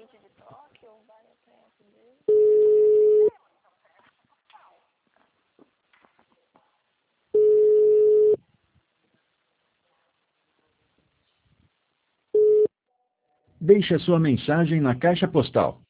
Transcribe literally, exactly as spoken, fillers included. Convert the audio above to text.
limite de toque ou vai até atender? Deixe a sua mensagem na caixa postal